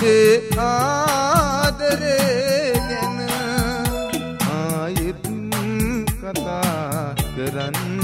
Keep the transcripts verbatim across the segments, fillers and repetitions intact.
අපේ ආදරේ ගැන ආයෙත් කතා කරන්න.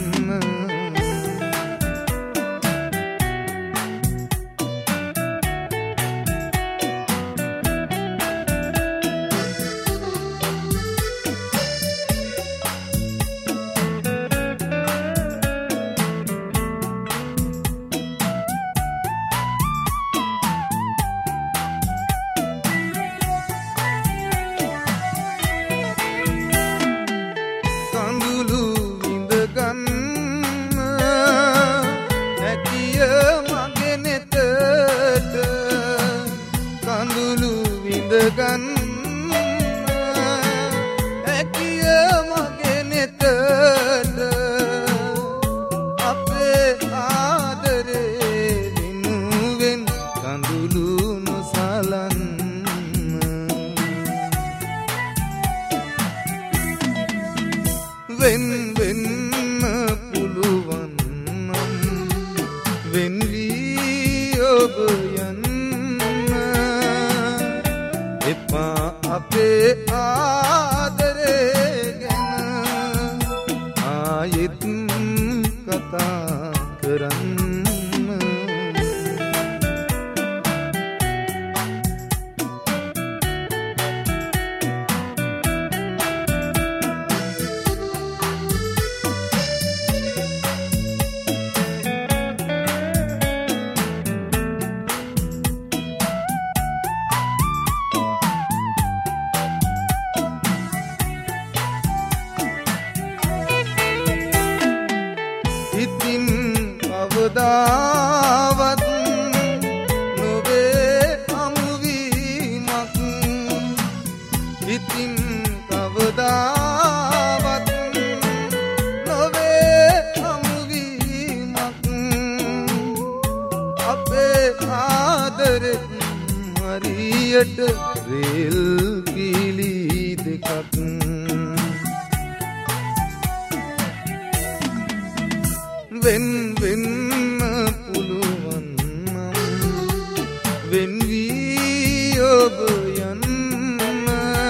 වෙන් වෙන්න පුළුවන් නම් වෙන් වී ඔබ යන්න එපා අපේ ආදරේ ගැන ආයෙත් කතා කරන්න. ඉතින් කවදාවත් නොවේ අමුවීමක්. ඉතින් කවදාවත් නොවේ අමුවීමක්. අපේ ආදරේ හරියට රේල් කීලි දෙකක්. වෙන් වෙන්න පුළුවන් නම් වෙන් වී ඔබ යන්න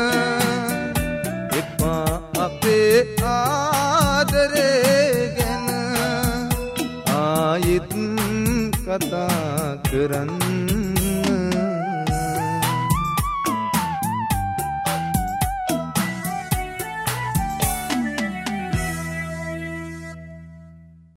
එපා අපේ ආදරේ ගැන ආයෙත් කතා කරන්න.